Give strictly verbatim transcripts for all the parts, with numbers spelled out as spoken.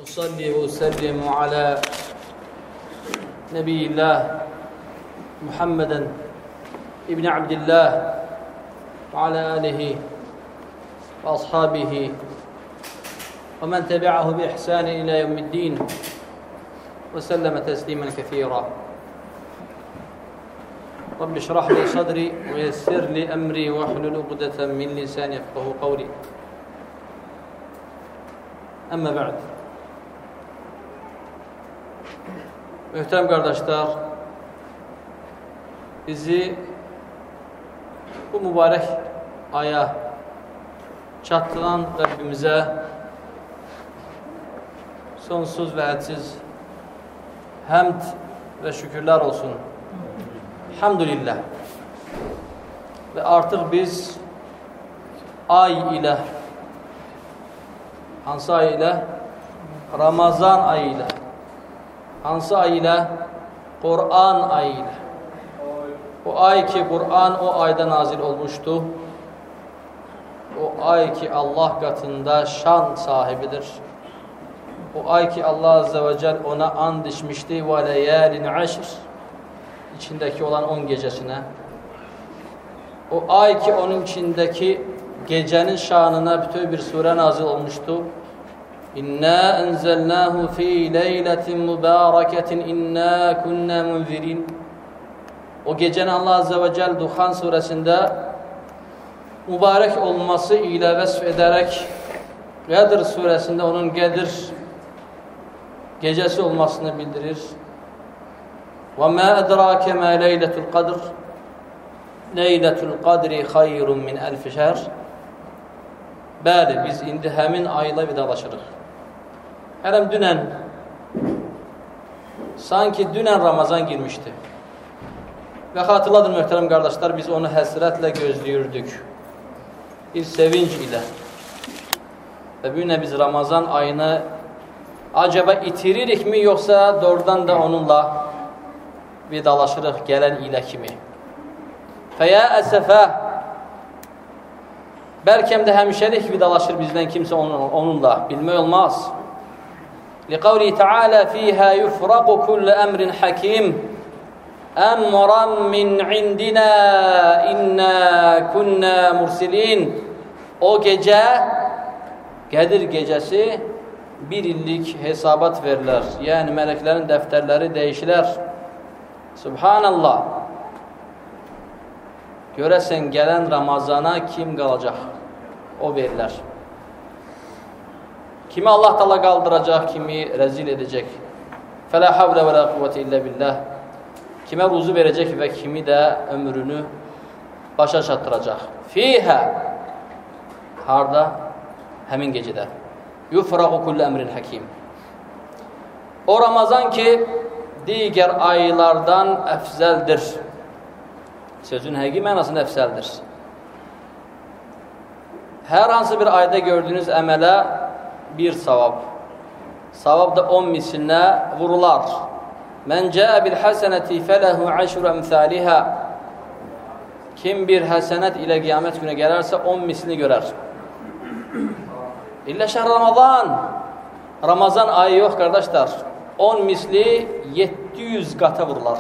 وأصلي وأسلم على نبي الله محمدا ابن عبد الله وعلى آله وأصحابه ومن تبعه بإحسان إلى يوم الدين وسلم تسليما كثيرا. رب اشرح لي صدري ويسر لي أمري واحلل عقدة من لساني يفقهوا قولي. Əmmə bə'd. Möhtərəm qardaşlar, bizi bu mübarək aya çatdıran Rəbbimizə sonsuz və hədsiz həmd və şükürlər olsun. Hamdülillah. Və artıq biz ay ilə, hansı ay ilə? Ramazan ayı ilə. Hansı ay ilə? Qur'an ayı ilə. O ay ki, Qur'an o ayda nazil olmuşdu. O ay ki, Allah qatında şan sahibidir. O ay ki, Allah Azze ve Celle ona and içmişdi. وَلَيَالٍ عَشْرٍ İçindeki olan on gecesine. O ay ki, onun içindeki gecenin şanına bütün bir sure nazil olmuştu. İnna enzelnahu fi leyletin mübareketin inna kunna munzirin. O gecenin Allah Azze ve Celle Duhan suresinde mübarek olması ile vesf ederek Qədir suresinde onun Qədir gecesi olmasını bildirir. وَمَا أَدْرَاكَ مَا لَيْلَةُ الْقَدْرِ لَيْلَةُ الْقَدْرِ خَيْرٌ مِنْ أَلْفِ شَهْرٍ. Bəli, biz indi həmin ayla vidalaşırıq. Hələm dünən, sanki dünən Ramazan girmişdi. Və xatırladır möhtərəm qardaşlar, biz onu həsrətlə gözləyirdik. Bir sevinç ilə. Və bu günə biz Ramazan ayını acaba itiririk mi, yoxsa doğrudan da onunla vidalaşırıq gələn ilə kimi? Fəyə əsəfə, bəlkəm də həmişəlik vidalaşır bizdən kimsə onunla, bilmək olmaz. Liqavli Teala fiyhə yufraqu kullu əmrin hakim əmran min indina inna kunna mursilin. O gecə, Qədir gecəsi bir illik hesabat verilər. Yəni mələklərin dəftərləri dəyişilər. Subhanallah. Görəsən gələn Ramazana kim qalacaq? O verilər. Kimi Allah Taala qaldıracaq, kimi rəzil edəcək. Fələ havlə və lə quvvətə illə billah. Kimə ruzu verəcək və kimi də ömrünü başa çatdıracaq. Fiyhə, harda? Həmin gecədə. Yufraqu kullu əmrin hakim. O Ramazan ki, digər aylardan əfzəldir. Sözün həqiqi mənasında əfzəldir. Hər hansı bir ayda gördüyünüz əmələ bir savab. Savab da on mislinə vurular. Mən cəə bil həsənəti fələhu əşru əmthəlihə. Kim bir həsənət ilə qiyamət günə gələrsə on mislini görər. İllə şəhr Ramazan. Ramazan ayı yox qardaşlar. on misli yeddi yüz qata vurular.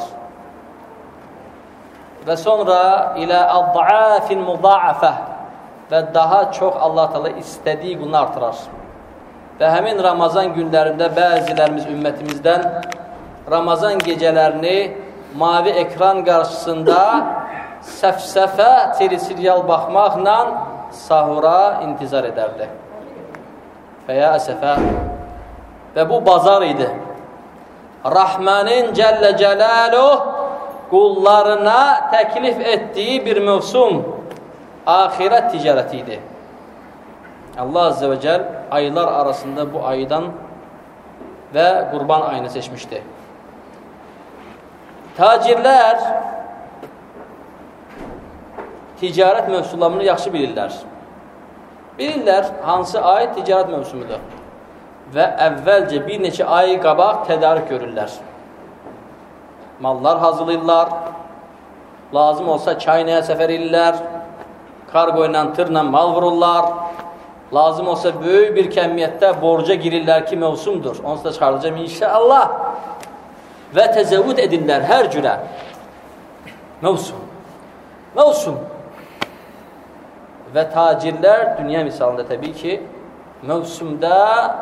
Və sonra ilə əd-dəafin mudaafə və daha çox Allah Teala istədiyi qulunu artırar. Və həmin Ramazan günlərində bəzilərimiz ümmətimizdən Ramazan gecələrini mavi ekran qarşısında səfsəfə teleserial baxmaqla sahura intizar edərdi. Fəyə əsəfə. Və bu bazar idi. Rahmanin Cəllə Cəlaluh qullarına təklif etdiyi bir mövsum, axirət ticarəti idi. Allah Azze ve Celle aylar arasında bu aydan və Qurban ayını seçmişdi. Tacirlər ticarət mövsumlarını yaxşı bilirlər. Bilirlər hansı ay ticarət mövsumudur. Və əvvəlcə bir neçə ay qabaq tədarük görürlər. Mallar hazırlayırlar, lazım olsa çaynaya səfər edirlər, kargo ilə, tırla mal vururlar, Lazım olsa böyük bir kəmiyyətdə borca girirlər ki, mövsumdur. Onsuz da çıxardacağım inşallah. Və təzəvvüd edirlər hər cürə. Mövsum. Mövsum. Və tacirlər, dünya misalında təbii ki, mövsümdə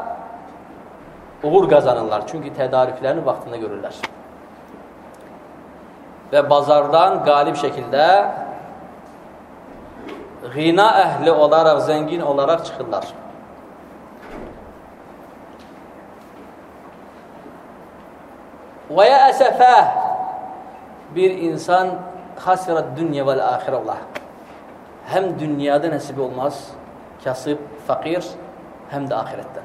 uğur qazanırlar. Çünki tədarüklərini vaxtında görürlər. Və bazardan qalib şəkildə Ğina əhli olaraq, zəngin olaraq çıxırlar. Və ya əsəfə bir insan xasirət dünya və l-axirə olar. Həm dünyada nəsib olmaz, kasıb, fəqir, həm də axirətdən.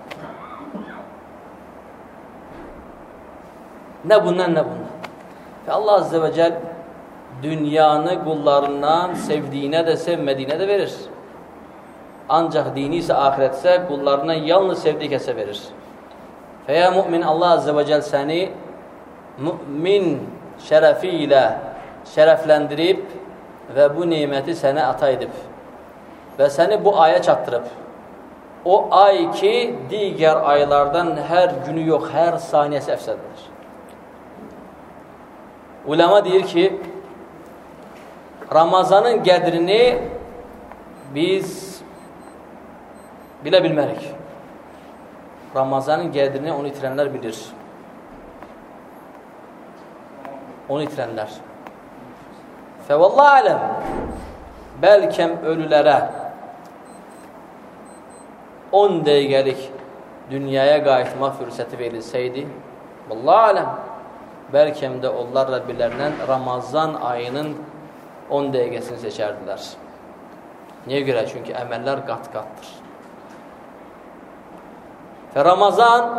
Nə bundan, nə bundan. Və Allah Azze və Cəl dünyanı qullarından sevdiyinə də, sevmədiyinə də verir. Ancaq dini isə, axirətsə qullarından yalnız sevdiyi kəsə verir. Və ya mümin, Allah Azze və Cəl səni mümin şərəfi ilə şərəfləndirib və bu neyməti sənə ata edib və səni bu aya çatdırıb. O ay ki, digər aylardan hər günü yox, hər saniyəsi əfsəddir. Ulema deyir ki, Ramazanın qədrini biz bilə bilmərik. Ramazanın qədrini onu itirənlər bilir. Onu itirənlər. Fəvallah aləm, bəlkəm ölülərə on dəqiqəlik dünyaya qayıtmaq fürsəti verilsəydi, vallah aləm, bəlkəm də onlarla birlərindən Ramazan ayının on dəqiqəsini seçərdilər. Niyə görə? Çünki əməllər qat-qatdır. Və Ramazan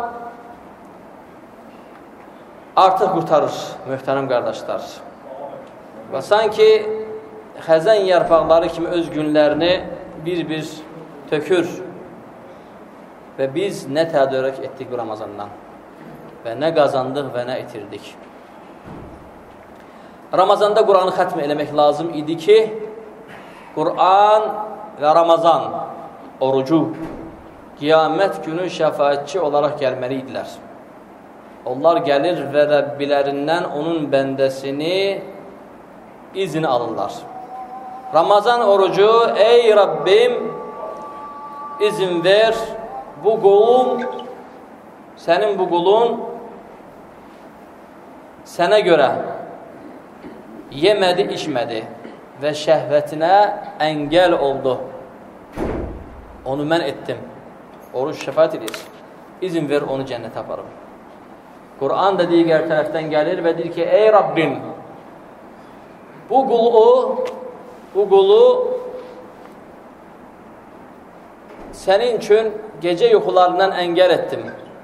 artıq qurtarır, möhtərəm qardaşlar. Və sanki xəzən yarpaqları kimi öz günlərini bir-bir tökür. Və biz nə tədarük etdik bu Ramazandan? Və nə qazandıq və nə itirdik? Ramazanda Qur'anı xətm eləmək lazım idi ki, Qur'an və Ramazan orucu qiyamət günü şəfaətçi olaraq gəlməli idilər. Onlar gəlir və Rəbbilərindən onun bəndəsini izin alırlar. Ramazan orucu, ey Rabbim, izin ver, bu qulun, sənin bu qulun sənə görə yemədi, içmədi və şəhvətinə əngəl oldu. Onu mən etdim. Oruç şəfaət edir. İzin ver, onu cənnətə aparım. Qur'an da digər tərəfdən gəlir və deyir ki, ey Rabbim, bu qulu, bu qulu sənin üçün gecə yuxularından əngəl etdim.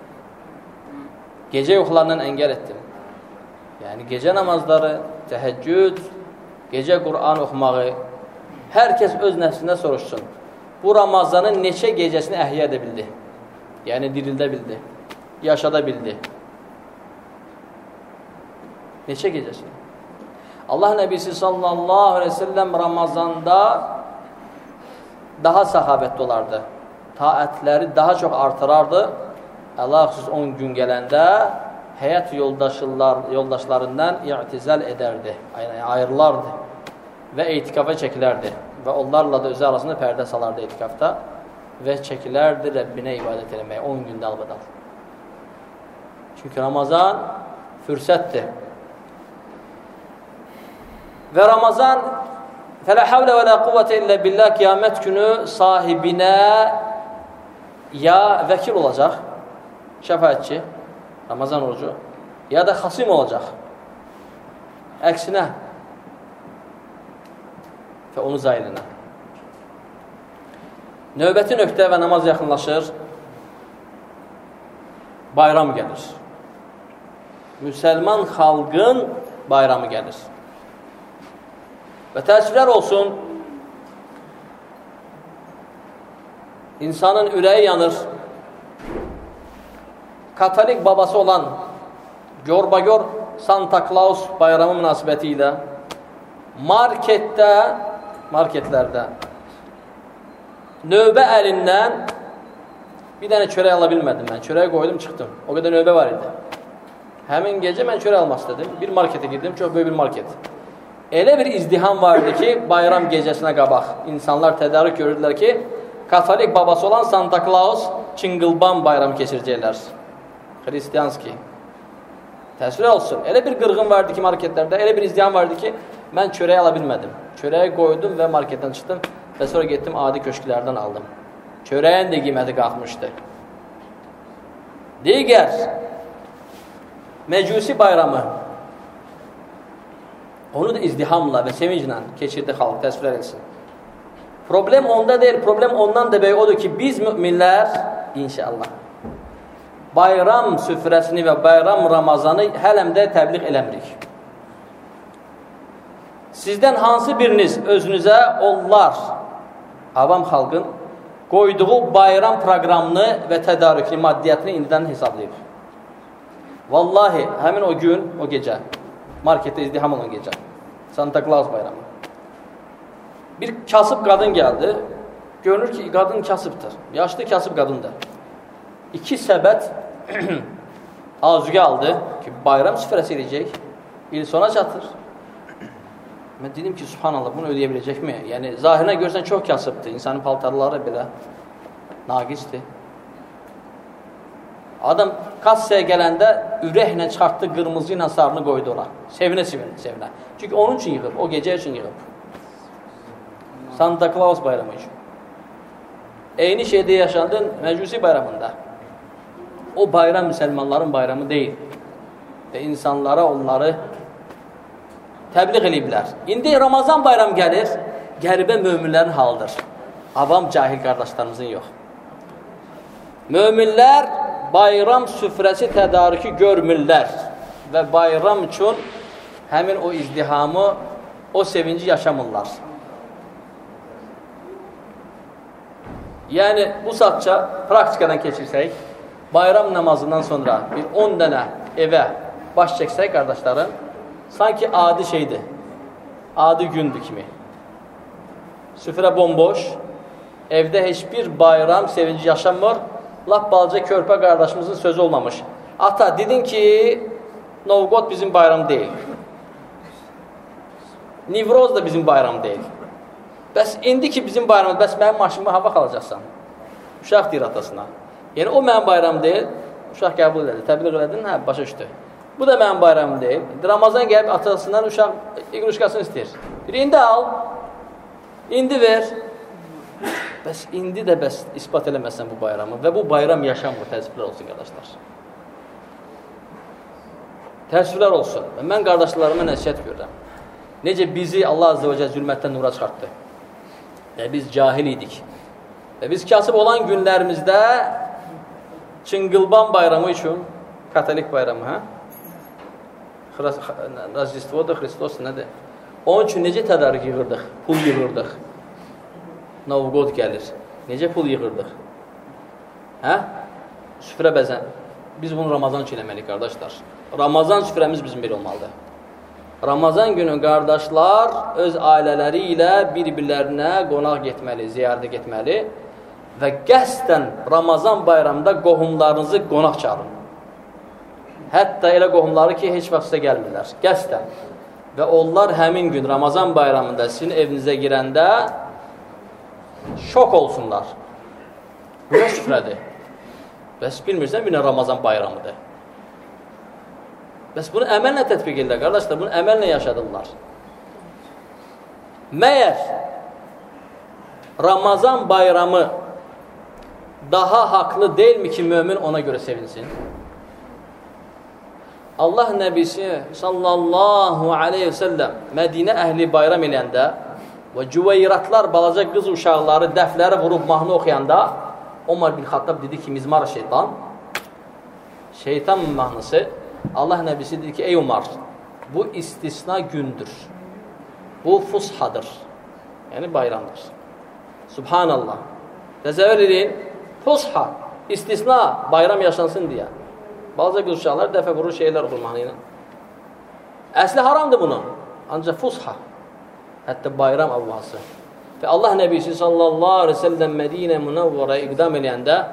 Gecə yuxularından əngəl etdim. Yəni, gecə namazları, təhəccüd, gecə Qur'an oxumağı, hər kəs öz nəfsində soruşsun. Bu Ramazanın neçə gecəsini əhya edə bildi? Yəni, dirildə bildi, yaşada bildi. Neçə gecəsini? Allah Nəbisi sallallahu aleyhi ve sellem Ramazanda daha səxavətli olardı. Taətləri daha çox artırardı. Əlaxüsus on gün gələndə həyat yoldaşlarından i'tizal edərdi, ayrılardı və etikafa çəkilərdi və onlarla da özü arasında pərdə salardı etikafda və çəkilərdi Rəbbinə ibadət eləməyə on gündə albadan. Çünki Ramazan fürsətdir. Və Ramazan fələ havlə və lə quvvətə illə billah qiyamət günü sahibinə ya vəkil olacaq, şəfaətçi, Ramazan orucu, ya da xasim olacaq. Əksinə və onu zailinə. Növbəti nöqtə və namaz yaxınlaşır, bayram gəlir. Müsəlman xalqın bayramı gəlir. Və təəssüflər olsun, insanın ürəyi yanır. Katolik babası olan Gorbagor Santa Claus bayramı münasibəti ilə marketdə, marketlərdə növbə əlindən Bir dənə çörək ala bilmədim mən. Çörəyi qoydum, çıxdım. O qədər növbə var idi. Həmin gecə mən çörək almaq istədim. Bir marketə girdim, çox böyük bir market. Elə bir izdiham vardı ki, bayram gecəsinə qabaq insanlar tədarük görürdülər ki, Katolik babası olan Santa Claus Çınqılban bayramı keçirəcəklər. Hristiyanski. Təsvir olsun. Elə bir qırğın vardı ki marketlərdə, elə bir izdiham vardı ki, mən çörək ala bilmədim. Çörəyi qoydum və marketdən çıxdım və sonra getdim adi köşklərdən aldım. Çörəyin də qiyməti qalxmışdı. Digər Məcusi bayramı. Onu da izdihamla və sevinclə keçirdi xalq, təsvir edilsin. Problem onda deyil, problem ondan da böyük odur ki, biz müminlər inşallah bayram süfrəsini və bayram Ramazanı hələm də təbliğ eləmirik. Sizdən hansı biriniz özünüzə onlar, avam xalqın qoyduğu bayram proqramını və tədarükli maddiyyatını indidən hesablayıb? Vallahi, həmin o gün, o gecə, marketdə izdiham olan gecə, Santa Claus bayramı. Bir kasıb qadın gəldi, görünür ki, qadın kasıbdır, yaşlı kasıb qadındır. İki səbət azüqə aldı ki, bayram süfrəsi edəcək, il sona çatır. Mən dedim ki, subhanallah, bunu ödeyə biləcəkmi? Yəni, zahirinə görsən çox kasıbdır, insanın paltarları belə naqisdir. Adam kassaya gələndə ürəklə çıxartdı, qırmızı ilə sarını qoydu ona. Sevinə, sevinə, sevinə. Çünki onun üçün yığıb, o gecə üçün yığıb. Santa Claus bayramı üçün. Eyni şeydə yaşandı Məcusi bayramında. O bayram müsəlmanların bayramı deyil. Və insanlara onları təbliğ ediblər. İndi Ramazan bayramı gəlir, qəribə möminlərin halıdır. Avam cahil qardaşlarımızın yox. Möminlər bayram süfrəsi tədarükü görmürlər və bayram üçün həmin o izdihamı, o sevinci yaşamırlar. Yəni, bu saatca praktikadan keçirsək, bayram namazından sonra bir on dənə evə baş çəksək, qardaşlarım, sanki adi şeydir, adi gündür kimi. Süfrə bomboş, evdə heç bir bayram sevinci yaşanmır, lap balaca körpə qardaşımızın sözü olmamış. Ata, dedin ki, Novgod bizim bayram deyil. Nivroz da bizim bayram deyil. Bəs indi ki bizim bayramı, bəs mənim maşınımı hava qalacaqsan. Uşaq deyir atasına. Yəni o mənim bayram deyil, uşaq qəbul elədi, təbliğ elədin, hə, başa düşdü. Bu da mənim bayramım deyil. Ramazan gəlib atasından uşaq iqruşkasını istəyir. Bir indi al, indi ver. Bəs indi də bəs ispat eləməsən bu bayramı və bu bayram yaşamır, təəssüflər olsun qardaşlar. Təəssüflər olsun. Və mən qardaşlarıma nəsihət görürəm. Necə bizi Allah Azze və Cəl zülmətdən nura çıxartdı. Və biz cahil idik. Və biz kasıb olan günlərimizdə Çınqılban bayramı üçün, Katolik bayramı, hə? Rождество-da, Hristos nədir? Onun üçün necə tədarük yığırdıq, pul yığırdıq. Novgod gəlir. Necə pul yığırdıq? Hə? Süfrə bəzən. Biz bunu Ramazan üçün eləməliyik, qardaşlar. Ramazan süfrəmiz bizim belə olmalıdır. Ramazan günü qardaşlar öz ailələri ilə bir-birlərinə qonaq getməli, ziyarətə getməli və qəsdən Ramazan bayramında qohumlarınızı qonaq çağırın. Hətta elə qohumları ki, heç vaxt sizə gəlmirlər. Qəsdən. Və onlar həmin gün Ramazan bayramında sizin evinizə girəndə şok olsunlar. Bu nə süfrədir? Bəs bilmirsən, bir Ramazan bayramıdır. Bəs bunu əməllə tətbiq edirlər, qardaşlar, bunu əməllə yaşadırlar. Məyər Ramazan bayramı daha haqlı deyilmi ki, mömin ona görə sevinsin? Allah Nəbisi sallallahu aleyhi və səlləm Mədinə əhli bayram eləyəndə və cüveyratlar, balaca qız uşaqları, dəfləri vurub mahnı oxuyanda Omar bin Xattab dedi ki, mizmar şeytan, şeytan mahnısı. Allah Nəbisi dedi ki, ey Umar, bu istisna gündür. Bu fushadır. Yəni bayramdır. Subhanallah. Təsəvvür edin, fusha, istisna, bayram yaşansın deyə. Bazı qızuşaqlar dəfə vurur şeylər oxur mahnı ilə. Əsli haramdır bunun. Ancaq fusha. Hətta bayram avvası. Və Allah Nəbisi sallallahu aleyhi ve sellem Mədinə Münəvvərə iqdam eləyəndə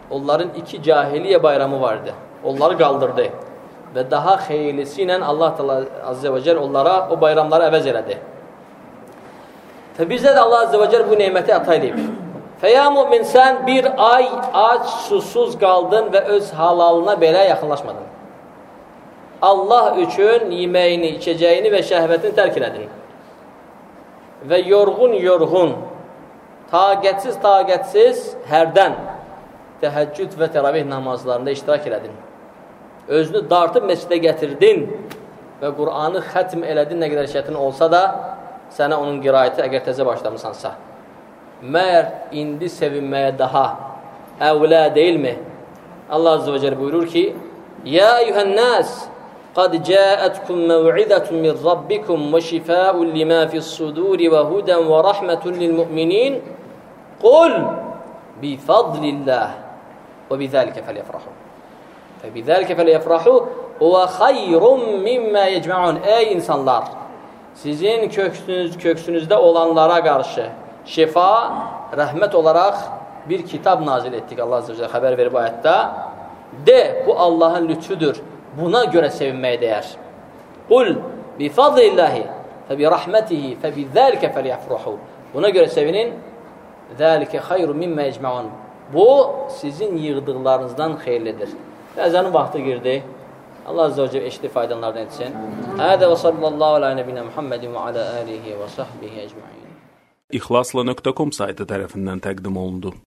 onların iki cahiliye bayramı vardı. Onları qaldırdı. Və daha xeyirlisi ilə Allah Teala Azze ve Celle onlara o bayramları əvəz elədi. Tabi bizdə də Allah Azze ve Celle bu neməti əta edib. Fəya mümin, sən bir ay aç, susuz qaldın və öz halalına belə yaxınlaşmadın. Allah üçün yeməyini, içəcəyini və şəhvətini tərk elədin. Və yorğun-yorğun, taqətsiz-taqətsiz hərdən təhəccüd və təravih namazlarında iştirak elədin. Özünü dartıb məscidə gətirdin və Qur'anı xətm elədin, nə qədər şətin olsa da, sənə onun qiraəti əgər təzə başlamısansa. Məyər indi sevinməyə daha əvlə deyilmi? Allah Azze ve Celle buyurur ki, Ya eyyuhənnəs, qad cəətkum məv'idətun min Rabbikum və şifəun limə fis-suduri və hudən və rəhmətun lil-mü'minin qul bifadlillah və bizəlikə fəliyəfrahu. Fəbizəlikə fəliyəfrahu və xayrun mimmə yecməun. Ey insanlar! Sizin köksünüz, köksünüzdə olanlara qarşı şifa, rəhmət olaraq bir kitab nazil etdik. Allah Azze ve Celle xəbər verib ayətdə. De, bu Allahın lütfüdür. Buna görə sevinməyə dəyər. Qul bifadlillahi fəbirahmətihi fəbizəlikə fəliyəfrahu. Buna görə sevinin. Zəlikə xayrun mimmə yecməun. Bu, sizin yığdıqlarınızdan xeyirlidir. Əzanın vaxtı girdi. Allah Azze ve Celle eşitli faydalardan etsin. Hədə və sallallahu alə nəbinə Muhammedin və alə alihi və sahbihi ecmain. İxlasla nöqtə com saytı tərəfindən təqdim olundu.